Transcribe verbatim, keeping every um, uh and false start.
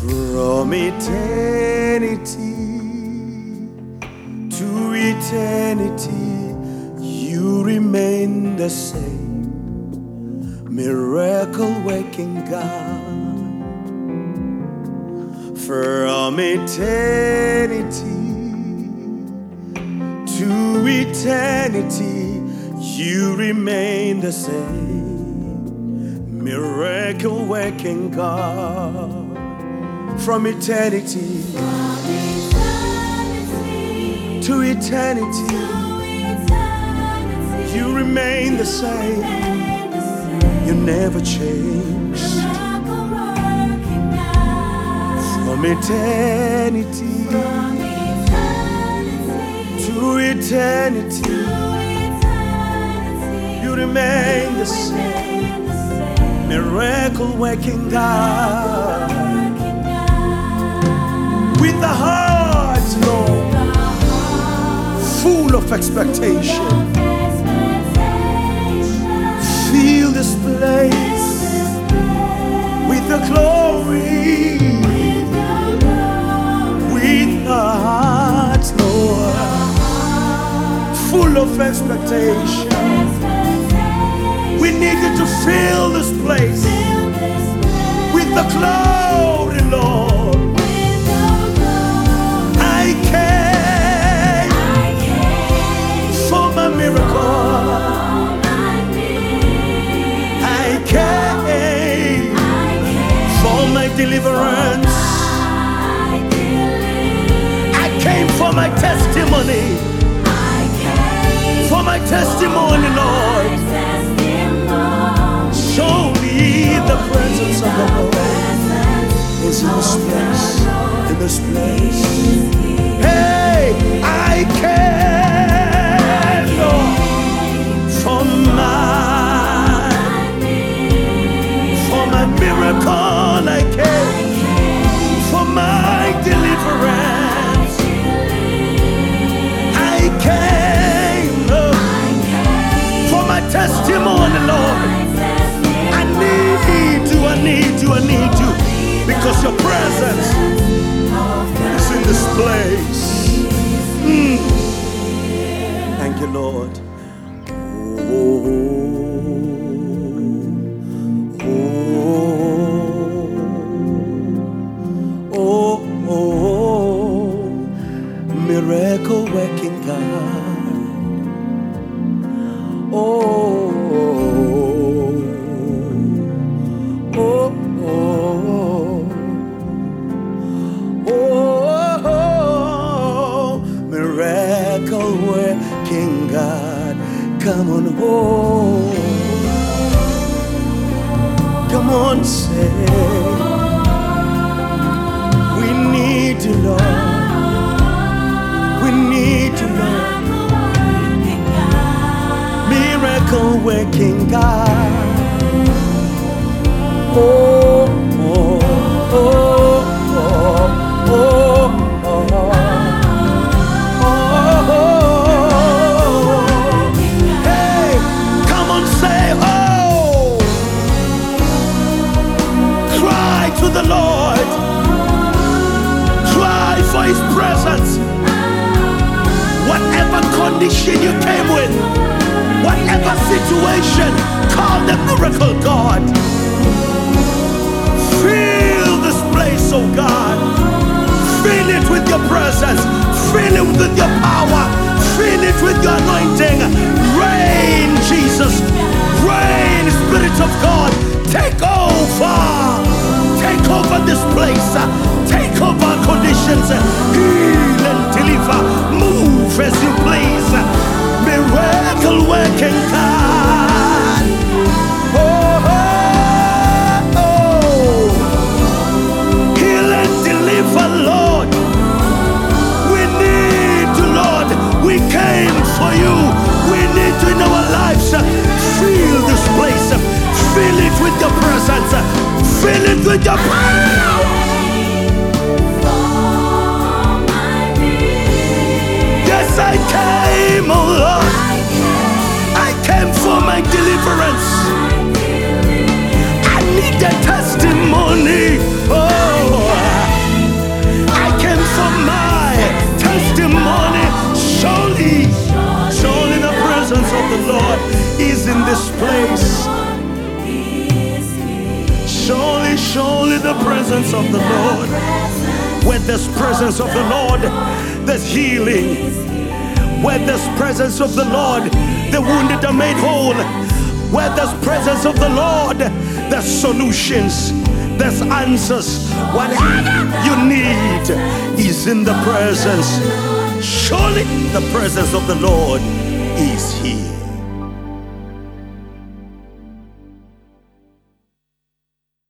From eternity to eternity, you remain the same, miracle-working God. From eternity to eternity, you remain the same, miracle-working God. From eternity, From eternity to eternity, to eternity, you remain the same. remain the same. You never changed. Miracle-working God. From eternity From eternity to eternity, to eternity, you remain the same, remain the same. miracle-working God. Working God. With the heart, Lord, full of expectation, fill this place with the glory. With the heart, Lord, full of expectation, we need you to fill this place with the glory, Lord. I came for my miracle. I came for my deliverance. I came for my testimony. For my testimony, Lord. Show me the presence of the Lord is in this place. In this place. Hey, I came, Lord, for my, for my miracle. I came for my deliverance. I came, Lord, for my testimony, Lord. I need you, I need you, I need you, because your presence is in this place. Mm. Thank you, Lord. Oh, oh, oh, oh, miracle-working God. Oh, oh, oh, oh, miracle-working God. Come on, oh, come on, say, we need you, Lord. We need you, Lord. Miracle-working God. Oh, oh, oh, oh, oh, oh, oh, oh. Hey, come on, say, oh. Cry to the Lord. Cry for His presence. Whatever condition you came with, whatever situation, call the miracle God. Fill this place, oh God. Fill it with your presence. Fill it with your power. Fill it with your anointing. Reign, Jesus. Reign, Spirit of God. Take over. Take over this place. Take over conditions. Heal and deliver. Move as you please. Miracle-working God. Oh, oh, oh. Heal and deliver, Lord. We need you, Lord. We came for you. We need you in our lives. Fill this place. Fill it with your presence. Fill it with your power. Yes, I came, oh Lord. I came for my deliverance. I need a testimony. Oh. the presence of the Lord. Where there's presence of the Lord, there's healing. Where there's presence of the Lord, the wounded are made whole. Where there's presence of the Lord, there's solutions, there's answers. Whatever you need is in the presence. Surely the presence of the Lord is here.